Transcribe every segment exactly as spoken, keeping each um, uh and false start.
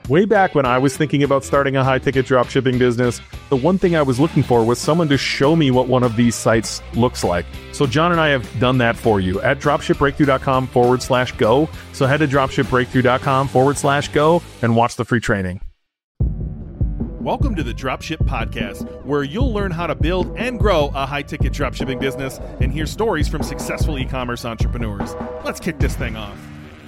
Way back when I was thinking about starting a high-ticket dropshipping business, the one thing I was looking for was someone to show me what one of these sites looks like. So John and I have done that for you at dropshipbreakthrough.com forward slash go. So head to dropshipbreakthrough.com forward slash go and watch the free training. Welcome to the Dropship Podcast, where you'll learn how to build and grow a high-ticket dropshipping business and hear stories from successful e-commerce entrepreneurs. Let's kick this thing off.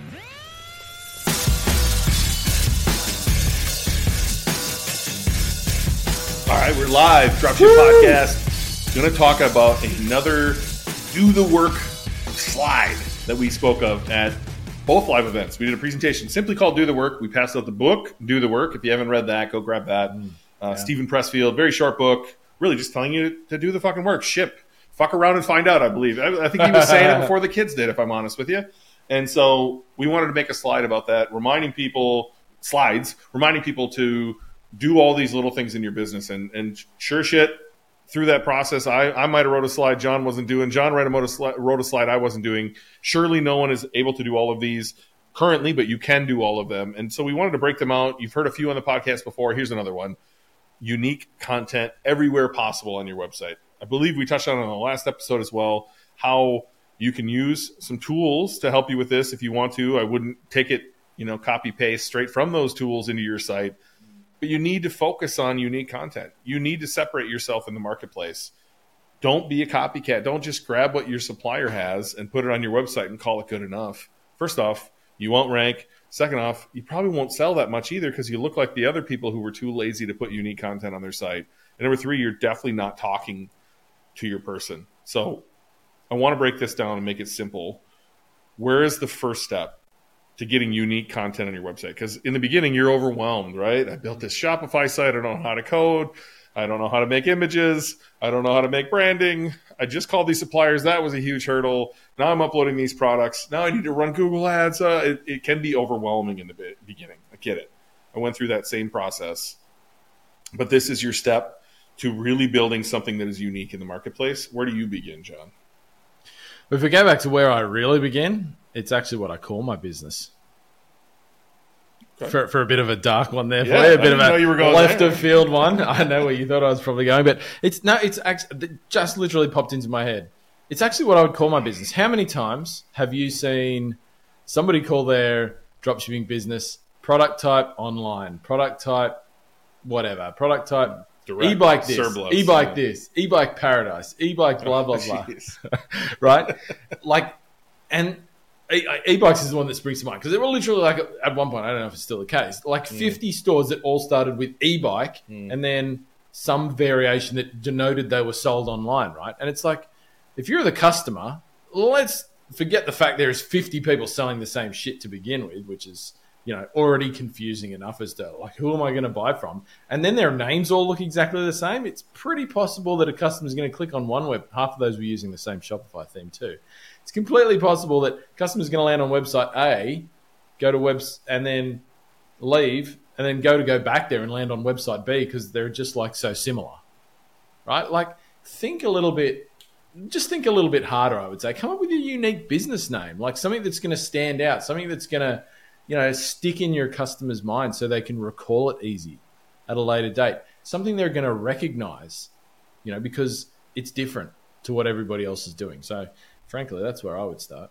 All right, we're live. Dropship Woo! Podcast. Going to talk about another do the work slide that we spoke of at both live events. We did a presentation simply called Do the Work. We passed out the book, Do the Work. If you haven't read that, go grab that. Mm, uh, yeah. Stephen Pressfield, very short book, really just telling you to do the fucking work. Ship. Fuck around and find out, I believe. I, I think he was saying it before the kids did, if I'm honest with you. And so we wanted to make a slide about that, reminding people, slides, reminding people to do all these little things in your business. And, and sure shit, through that process, I, I might have wrote a slide John wasn't doing. John wrote a, sli- wrote a slide I wasn't doing. Surely no one is able to do all of these currently, but you can do all of them. And so we wanted to break them out. You've heard a few on the podcast before. Here's another one. Unique content everywhere possible on your website. I believe we touched on it in the last episode as well, how you can use some tools to help you with this if you want to. I wouldn't take it, you know, copy paste straight from those tools into your site. But you need to focus on unique content. You need to separate yourself in the marketplace. Don't be a copycat. Don't just grab what your supplier has and put it on your website and call it good enough. First off, you won't rank. Second off, you probably won't sell that much either because you look like the other people who were too lazy to put unique content on their site. And number three, you're definitely not talking to your person. So I want to break this down and make it simple. Where is the first step to getting unique content on your website? Because in the beginning, you're overwhelmed, right? I built this Shopify site. I don't know how to code. I don't know how to make images. I don't know how to make branding. I just called these suppliers. That was a huge hurdle. Now I'm uploading these products. Now I need to run Google Ads. Uh, it, it can be overwhelming in the beginning. I get it. I went through that same process. But this is your step to really building something that is unique in the marketplace. Where do you begin, John? If we go back to where I really begin, it's actually what I call my business. Okay. For for a bit of a dark one there, yeah, for you, a bit of a left there. of field one. I know where you thought I was probably going, but it's no, it's actually it just literally popped into my head. It's actually what I would call my business. How many times have you seen somebody call their dropshipping business product type online, product type whatever, product type Direct, e-bike this, surplus, e-bike yeah. this, e-bike paradise, e-bike blah blah blah, right? Like, and e-bikes is the one that springs to mind because they were literally like at one point, I don't know if it's still the case, like mm. fifty stores that all started with e-bike mm. and then some variation that denoted they were sold online, right? And it's like, if you're the customer, let's forget the fact there is fifty people selling the same shit to begin with, which is, you know, already confusing enough as to like, who am I going to buy from? And then their names all look exactly the same. It's pretty possible that a customer is going to click on one web. Half of those were using the same Shopify theme too. It's completely possible that customers are going to land on website A, go to webs, and then leave, and then go to go back there and land on website B because they're just like so similar, right? Like, think a little bit, just think a little bit harder, I would say. Come up with a unique business name, like something that's going to stand out, something that's going to, you know, stick in your customer's mind so they can recall it easy at a later date. Something they're going to recognize, you know, because it's different to what everybody else is doing. So, frankly, that's where I would start.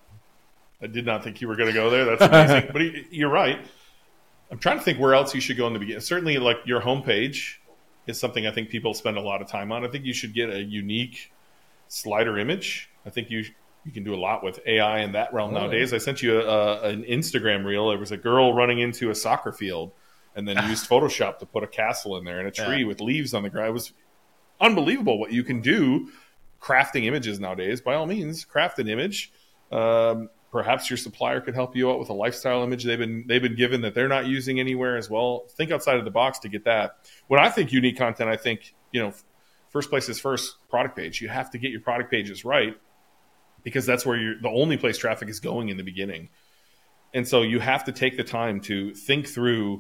I did not think you were going to go there. That's amazing. But you're right. I'm trying to think where else you should go in the beginning. Certainly, like your homepage is something I think people spend a lot of time on. I think you should get a unique slider image. I think you you can do a lot with A I in that realm oh, nowadays. Yeah. I sent you a, a, an Instagram reel. There was a girl running into a soccer field and then used Photoshop to put a castle in there and a tree yeah. with leaves on the ground. It was unbelievable what you can do crafting images nowadays. By all means, craft an image. Um, perhaps your supplier could help you out with a lifestyle image they've been they've been given that they're not using anywhere as well. Think outside of the box to get that. When I think unique content, I think, you know, first place is first, product page. You have to get your product pages right because that's where you're the only place traffic is going in the beginning. And so you have to take the time to think through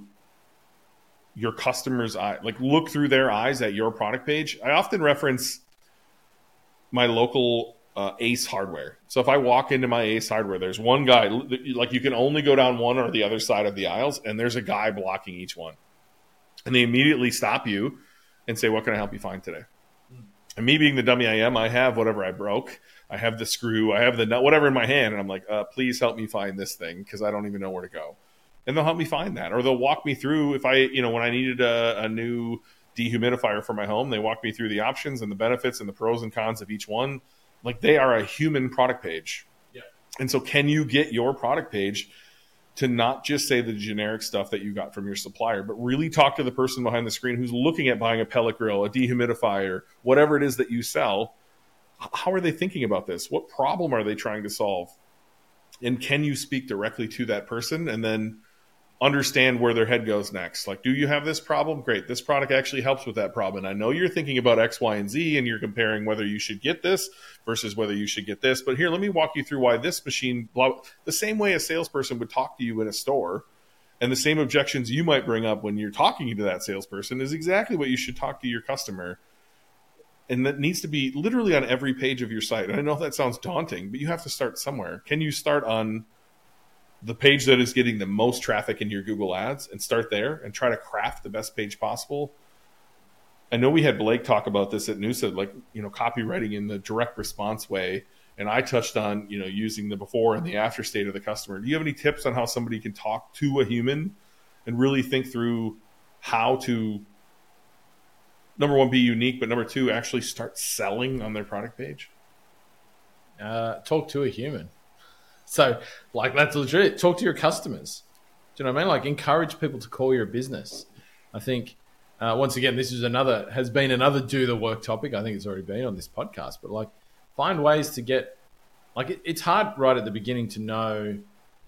your customer's eye, like look through their eyes at your product page. I often reference my local uh, Ace Hardware. So if I walk into my Ace Hardware, there's one guy, like you can only go down one or the other side of the aisles, and there's a guy blocking each one. And they immediately stop you and say, what can I help you find today? Mm. And me being the dummy I am, I have whatever I broke. I have the screw, I have the nut, whatever in my hand. And I'm like, uh, please help me find this thing because I don't even know where to go. And they'll help me find that. Or they'll walk me through if I, you know, when I needed a, a new dehumidifier for my home, they walk me through the options and the benefits and the pros and cons of each one. Like they are a human product page. Yeah. And so can you get your product page to not just say the generic stuff that you got from your supplier, but really talk to the person behind the screen who's looking at buying a pellet grill, a dehumidifier, whatever it is that you sell. How are they thinking about this? What problem are they trying to solve? And can you speak directly to that person and then understand where their head goes next? Like, do you have this problem? Great. This product actually helps with that problem. And I know you're thinking about X, Y, and Z, and you're comparing whether you should get this versus whether you should get this. But here, let me walk you through why this machine, blah, the same way a salesperson would talk to you in a store, and the same objections you might bring up when you're talking to that salesperson is exactly what you should talk to your customer. And that needs to be literally on every page of your site. And I know that sounds daunting, but you have to start somewhere. Can you start on the page that is getting the most traffic in your Google ads and start there and try to craft the best page possible? I know we had Blake talk about this at Noosa, like, you know, copywriting in the direct response way. And I touched on, you know, using the before and the after state of the customer. Do you have any tips on how somebody can talk to a human and really think through how to, number one, be unique, but number two, actually start selling on their product page? Uh, talk to a human. So, like, that's legit. Talk to your customers. Do you know what I mean? Like, encourage people to call your business. I think, uh, once again, this is another, has been another do the work topic. I think it's already been on this podcast. But, like, find ways to get, like, it, it's hard right at the beginning to know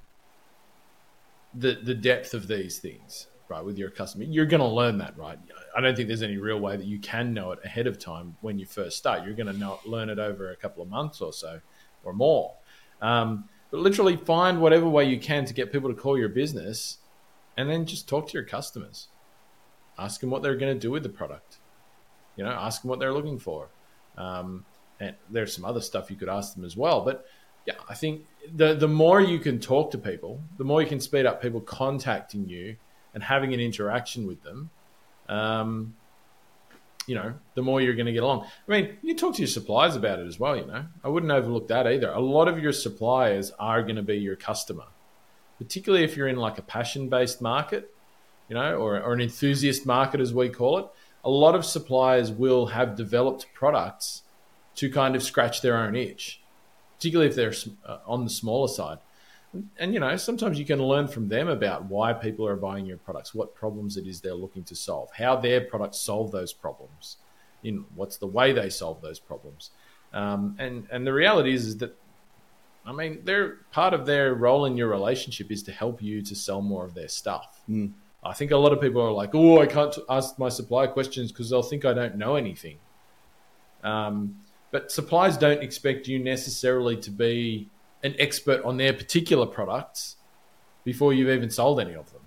the the depth of these things, right, with your customer. You're going to learn that, right? I don't think there's any real way that you can know it ahead of time when you first start. You're going to know learn it over a couple of months or so or more. Um, But literally find whatever way you can to get people to call your business and then just talk to your customers. Ask them what they're going to do with the product. You know, ask them what they're looking for. Um, and there's some other stuff you could ask them as well. But yeah, I think the, the more you can talk to people, the more you can speed up people contacting you and having an interaction with them. Um, you know, the more you're going to get along. I mean, you talk to your suppliers about it as well, you know. I wouldn't overlook that either. A lot of your suppliers are going to be your customer, particularly if you're in like a passion-based market, you know, or, or an enthusiast market, as we call it. A lot of suppliers will have developed products to kind of scratch their own itch, particularly if they're uh, on the smaller side. And, and, you know, sometimes you can learn from them about why people are buying your products, what problems it is they're looking to solve, how their products solve those problems, in what's the way they solve those problems. Um, and, and the reality is, is that, I mean, they're part of their role in your relationship is to help you to sell more of their stuff. Mm. I think a lot of people are like, oh, I can't ask my supplier questions because they'll think I don't know anything. Um, but suppliers don't expect you necessarily to be an expert on their particular products before you've even sold any of them.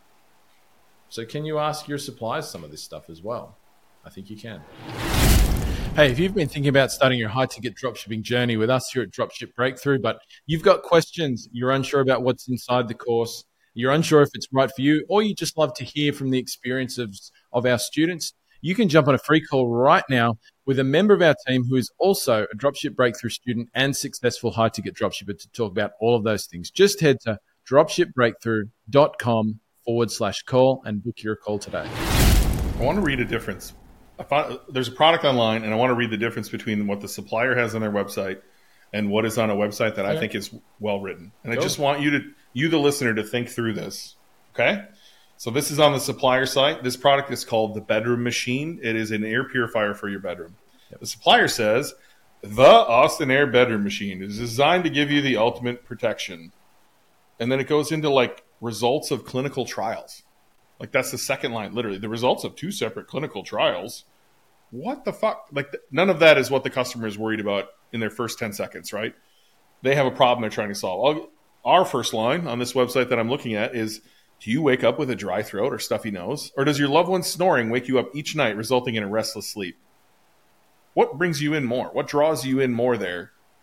So can you ask your suppliers some of this stuff as well? I think you can. Hey, if you've been thinking about starting your high-ticket dropshipping journey with us here at Dropship Breakthrough, but you've got questions, you're unsure about what's inside the course, you're unsure if it's right for you, or you just love to hear from the experience of, of our students, you can jump on a free call right now with a member of our team who is also a Dropship Breakthrough student and successful high-ticket dropshipper to talk about all of those things. Just head to dropshipbreakthrough.com forward slash call and book your call today. I want to read a difference. I found, there's a product online, and I want to read the difference between what the supplier has on their website and what is on a website that okay. I think is well written. And cool. I just want you to, you the listener, to think through this. Okay? So this is on the supplier site. This product is called the Bedroom Machine. It is an air purifier for your bedroom. Yep. The supplier says, the Austin Air Bedroom Machine is designed to give you the ultimate protection. And then it goes into like results of clinical trials. Like that's the second line, literally. The results of two separate clinical trials. What the fuck? Like th- none of that is what the customer is worried about in their first ten seconds, right? They have a problem they're trying to solve. I'll, our first line on this website that I'm looking at is, do you wake up with a dry throat or stuffy nose? Or does your loved one snoring wake you up each night, resulting in a restless sleep? What brings you in more? What draws you in more there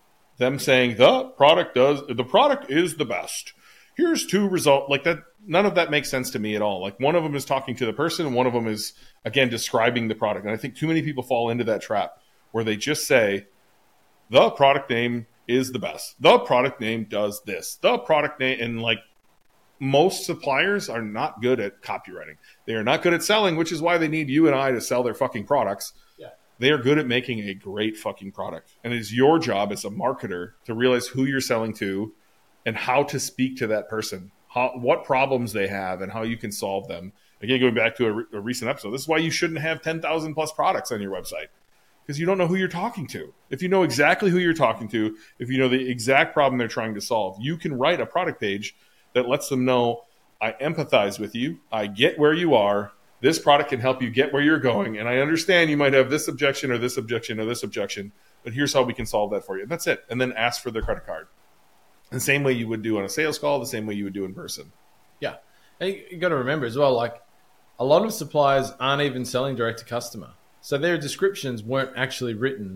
them saying the product does the product is the best. Here's two result like that. None of that makes sense to me at all. Like one of them is talking to the person, and one of them is again describing the product. And I think too many people fall into that trap where they just say the product name is the best. The product name does this. The product name, and like most suppliers are not good at copywriting. They are not good at selling, which is why they need you and I to sell their fucking products. Yeah. They are good at making a great fucking product. And it is your job as a marketer to realize who you're selling to and how to speak to that person, how, what problems they have and how you can solve them. Again, going back to a, re- a recent episode, this is why you shouldn't have ten thousand plus products on your website, because you don't know who you're talking to. If you know exactly who you're talking to, if you know the exact problem they're trying to solve, you can write a product page that lets them know, I empathize with you, I get where you are, this product can help you get where you're going, and I understand you might have this objection or this objection or this objection, but here's how we can solve that for you. And that's it. And then ask for their credit card. The same way you would do on a sales call, the same way you would do in person. Yeah. And you got to remember as well, like a lot of suppliers aren't even selling direct to customer. So their descriptions weren't actually written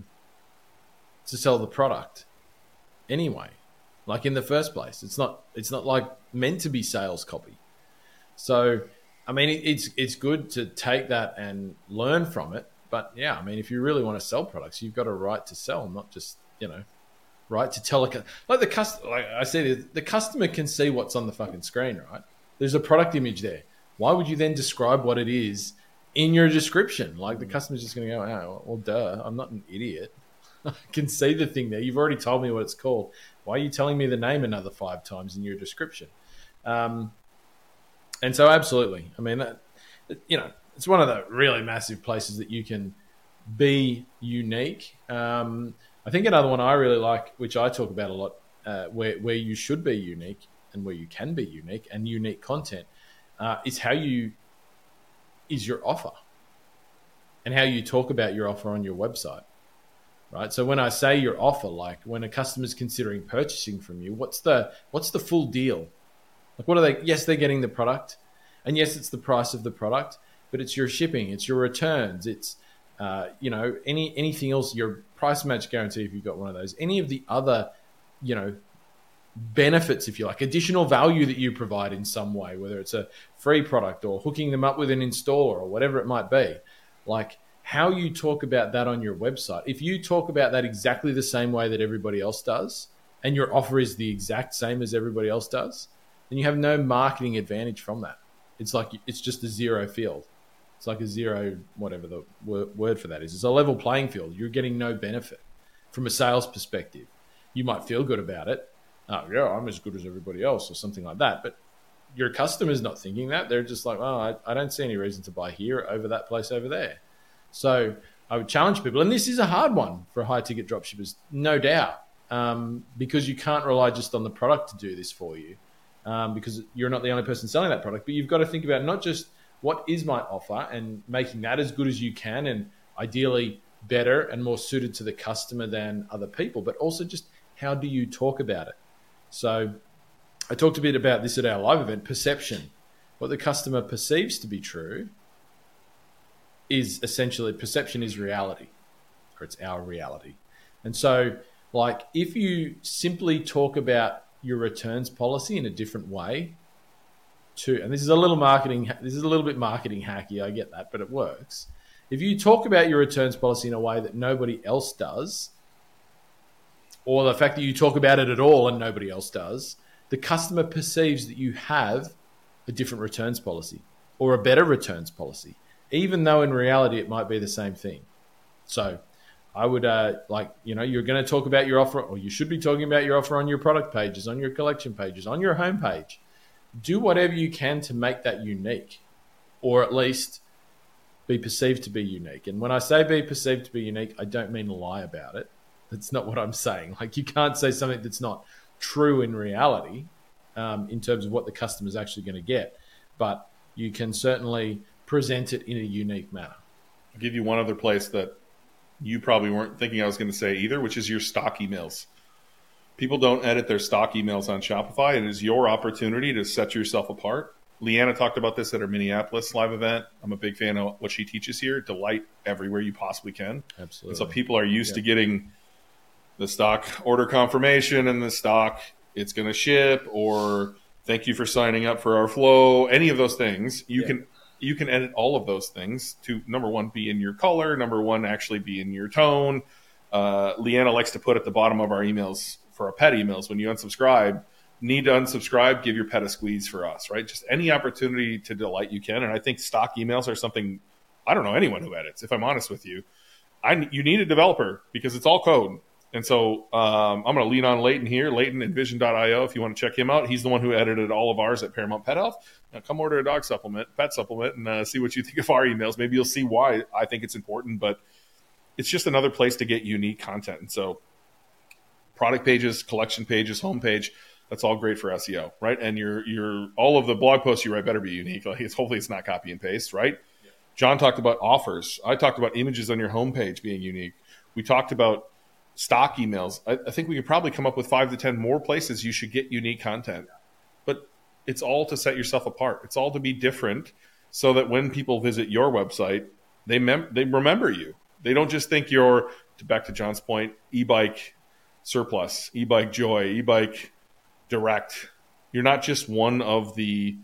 to sell the product anyway. Like in the first place, it's not, it's not like meant to be sales copy. So, I mean, it, it's, it's good to take that and learn from it. But yeah, I mean, if you really want to sell products, you've got a right to sell, not just, you know, right to tell a, like the customer, like I said, the customer can see what's on the fucking screen, right? There's a product image there. Why would you then describe what it is in your description? Like the customer's just going to go, oh, well, duh, I'm not an idiot. I can see the thing there. You've already told me what it's called. Why are you telling me the name another five times in your description? Um, and so absolutely. I mean, that, you know, it's one of the really massive places that you can be unique. Um, I think another one I really like, which I talk about a lot, uh, where, where you should be unique and where you can be unique and unique content, uh, is how you, is your offer and how you talk about your offer on your website, right? So when I say your offer, like when a customer's considering purchasing from you, what's the, what's the full deal? Like what are they, yes, they're getting the product, and yes, it's the price of the product, but it's your shipping, it's your returns, it's, Uh, you know, any anything else, your price match guarantee, if you've got one of those, any of the other, you know, benefits, if you like, additional value that you provide in some way, whether it's a free product or hooking them up with an installer or whatever it might be, like how you talk about that on your website. If you talk about that exactly the same way that everybody else does, and your offer is the exact same as everybody else does, then you have no marketing advantage from that. It's like, it's just a zero field. It's like a zero, whatever the word for that is. It's a level playing field. You're getting no benefit from a sales perspective. You might feel good about it. Oh, yeah, I'm as good as everybody else or something like that. But your customer's not thinking that. They're just like, oh, I, I don't see any reason to buy here over that place over there. So I would challenge people. And this is a hard one for high-ticket dropshippers, no doubt, um, because you can't rely just on the product to do this for you, um, because you're not the only person selling that product. But you've got to think about not just what is my offer and making that as good as you can and ideally better and more suited to the customer than other people, but also just how do you talk about it? So I talked a bit about this at our live event, perception. What the customer perceives to be true is essentially, perception is reality, or it's our reality. And so like if you simply talk about your returns policy in a different way, too, and this is a little marketing, this is a little bit marketing hacky, I get that, but it works. If you talk about your returns policy in a way that nobody else does, or the fact that you talk about it at all and nobody else does, the customer perceives that you have a different returns policy or a better returns policy, even though in reality it might be the same thing. So I would uh, like, you know, you're going to talk about your offer, or you should be talking about your offer on your product pages, on your collection pages, on your homepage. Do whatever you can to make that unique, or at least be perceived to be unique. And when I say be perceived to be unique, I don't mean lie about it. That's not what I'm saying. Like you can't say something that's not true in reality um, in terms of what the customer's actually going to get, but you can certainly present it in a unique manner. I'll give you one other place that you probably weren't thinking I was going to say either, which is your stock emails. People don't edit their stock emails on Shopify. It is your opportunity to set yourself apart. Leanna talked about this at her Minneapolis live event. I'm a big fan of what she teaches here. Delight everywhere you possibly can. Absolutely. And so people are used yep. to getting the stock order confirmation and the stock it's going to ship, or thank you for signing up for our flow, any of those things, you yeah. can you can edit all of those things to, number one, be in your color, number one, actually be in your tone. Uh, Leanna likes to put at the bottom of our emails, for our pet emails, when you unsubscribe, need to unsubscribe, give your pet a squeeze for us, right? Just any opportunity to delight you can. And I think stock emails are something, I don't know anyone who edits, if I'm honest with you. I, you need a developer because it's all code. And so um, I'm going to lean on Leighton here, Leighton at vision dot io, if you want to check him out. He's the one who edited all of ours at Paramount Pet Health. Now come order a dog supplement, pet supplement, and uh, see what you think of our emails. Maybe you'll see why I think it's important, but it's just another place to get unique content. And so product pages, collection pages, homepage, that's all great for S E O, right? And your your all of the blog posts you write better be unique. Like it's, hopefully it's not copy and paste, right? Yeah. John talked about offers. I talked about images on your homepage being unique. We talked about stock emails. I, I think we could probably come up with five to ten more places you should get unique content. But it's all to set yourself apart. It's all to be different so that when people visit your website, they mem- they remember you. They don't just think you're, back to John's point, e-bike surplus, e-bike joy, e-bike direct. You're not just one of the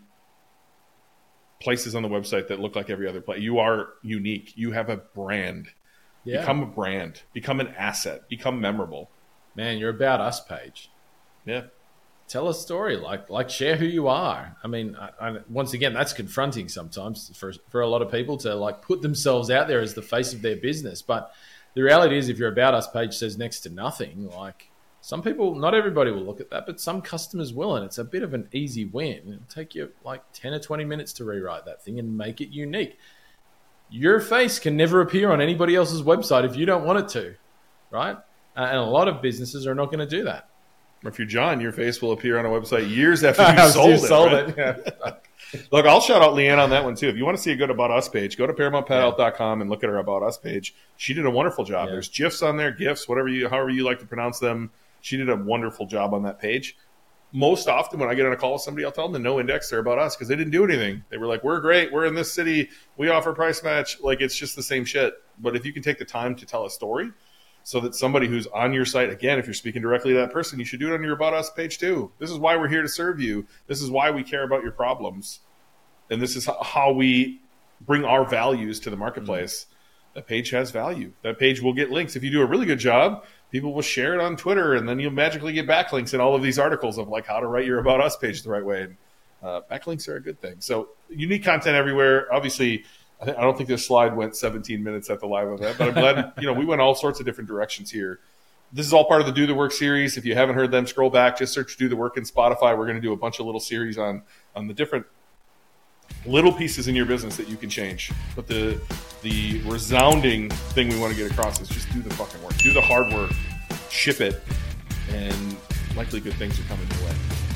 places on the website that look like every other place. You are unique. You have a brand. Yeah. Become a brand. Become an asset. Become memorable. Man, your About Us page. Yeah. Tell a story. Like, like share who you are. I mean, I, I, once again, that's confronting sometimes for for a lot of people to like put themselves out there as the face of their business. But the reality is, if your About Us page says next to nothing, like some people, not everybody will look at that, but some customers will, and it's a bit of an easy win. It'll take you like ten or twenty minutes to rewrite that thing and make it unique. Your face can never appear on anybody else's website if you don't want it to, right? Uh, and a lot of businesses are not going to do that. If you're John, your face will appear on a website years after you sold you it. Sold right? it. Yeah. Look, I'll shout out Leanne on that one too. If you want to see a good About Us page, go to paramount pet health dot com and look at our About Us page. She did a wonderful job. Yeah. There's GIFs on there, GIFs, whatever you, however you like to pronounce them. She did a wonderful job on that page. Most often when I get on a call with somebody, I'll tell them to no index their About Us because they didn't do anything. They were like, we're great. We're in this city. We offer price match. Like, it's just the same shit. But if you can take the time to tell a story so that somebody who's on your site, again, if you're speaking directly to that person, you should do it on your About Us page too. This is why we're here to serve you. This is why we care about your problems. And this is how we bring our values to the marketplace. Mm-hmm. That page has value. That page will get links. If you do a really good job, people will share it on Twitter, and then you'll magically get backlinks in all of these articles of like how to write your About Us page the right way. And uh, backlinks are a good thing. So unique content everywhere. Obviously, I, th- I don't think this slide went seventeen minutes at the live event, but I'm glad, you know, we went all sorts of different directions here. This is all part of the Do the Work series. If you haven't heard them, scroll back, just search Do the Work in Spotify. We're going to do a bunch of little series on, on the different little pieces in your business that you can change. But the the resounding thing we want to get across is just do the fucking work. Do the hard work. Ship it. And likely good things are coming your way.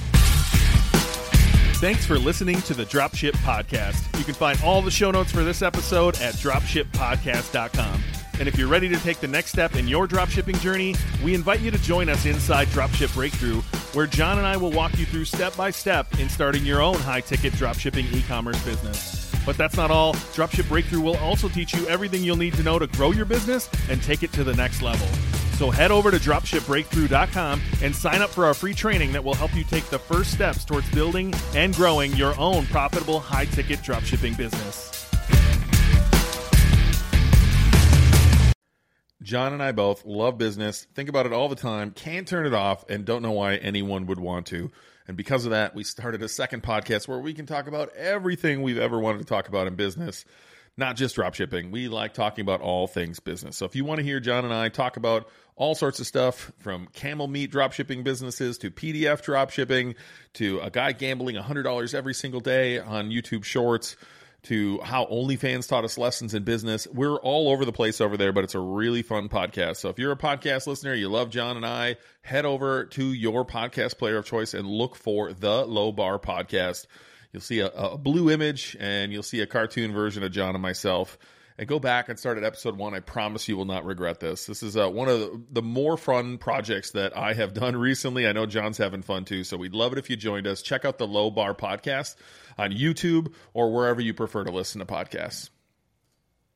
Thanks for listening to the Dropship Podcast. You can find all the show notes for this episode at dropship podcast dot com. And if you're ready to take the next step in your dropshipping journey, we invite you to join us inside Dropship Breakthrough, where John and I will walk you through step by step in starting your own high-ticket dropshipping e-commerce business. But that's not all. Dropship Breakthrough will also teach you everything you'll need to know to grow your business and take it to the next level. So head over to dropship breakthrough dot com and sign up for our free training that will help you take the first steps towards building and growing your own profitable high-ticket dropshipping business. John and I both love business, think about it all the time, can't turn it off, and don't know why anyone would want to. And because of that, we started a second podcast where we can talk about everything we've ever wanted to talk about in business, not just dropshipping. We like talking about all things business. So if you want to hear John and I talk about all sorts of stuff, from camel meat dropshipping businesses to P D F dropshipping to a guy gambling one hundred dollars every single day on YouTube Shorts, to how OnlyFans taught us lessons in business. We're all over the place over there, but it's a really fun podcast. So if you're a podcast listener, you love John and I, head over to your podcast player of choice and look for the Low Bar Podcast. You'll see a, a blue image and you'll see a cartoon version of John and myself. And go back and start at episode one. I promise you will not regret this. This is uh, one of the, the more fun projects that I have done recently. I know John's having fun too, so we'd love it if you joined us. Check out the Low Bar Podcast on YouTube or wherever you prefer to listen to podcasts.